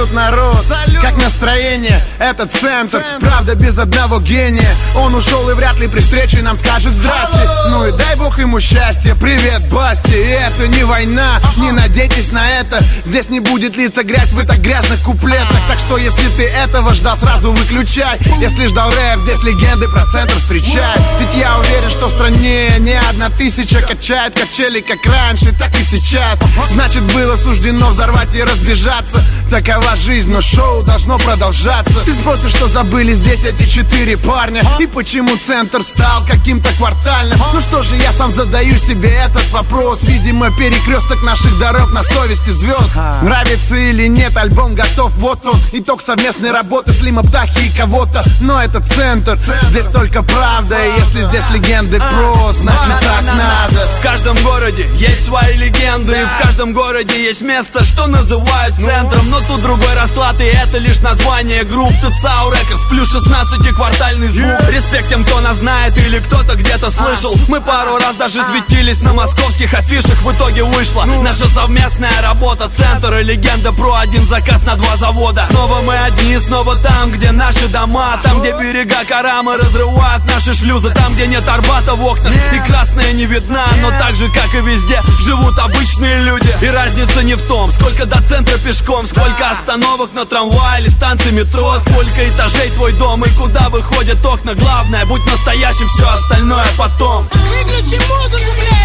Салют, народ! Салют. Как настроение? Это центр. Правда, без одного гения. Он ушел и вряд ли при встрече нам скажет здрасте. Ну и дай бог ему счастья. Привет, Басти. И это не война, не надейтесь на это. Здесь не будет литься грязь в так грязных куплетах. Так что если ты этого ждал, сразу выключай. Если ждал рэп, здесь легенды про центр встречай. Ведь я уверен, что в стране не одна тысяча качает качели как раньше, так и сейчас. Значит, было суждено взорвать и разбежаться. Такова жизнь, но шоу должно продолжаться. Ты спросишь, что забыли здесь эти 4 парня, и почему центр стал каким-то квартальным. Ну что же, я сам задаю себе этот вопрос. Видимо, перекресток наших дорог на совести звезд. Нравится или нет, альбом готов, вот он. Итог совместной работы Слима, Птахи и кого-то. Но это центр, здесь только правда. И если здесь легенды про, значит так надо. В каждом городе есть свои легенды, и в каждом городе есть место, что называют центром. Но тут другой расклад, и это лишь название групп. ТЦАУ Рекордс плюс 16-квартальный звук. Респект тем, кто нас знает или кто-то где-то слышал. Мы пару раз даже светились на московских афишах. В итоге вышла наша совместная работа. Центр и легенда про, один заказ на 2 завода. Снова мы одни, снова там, где наши дома. Там, где берега Карамы разрывают наши шлюзы. Там, где нет Арбата в окнах и красная не видна. Но так же, как и везде, живут обычные люди. И разница не в том, сколько до центра пешком, сколько остановок на трамвае или станции метро, сколько этажей твой дом и куда выходят окна. Главное, будь настоящим, все остальное потом. Выключи музыку, блядь!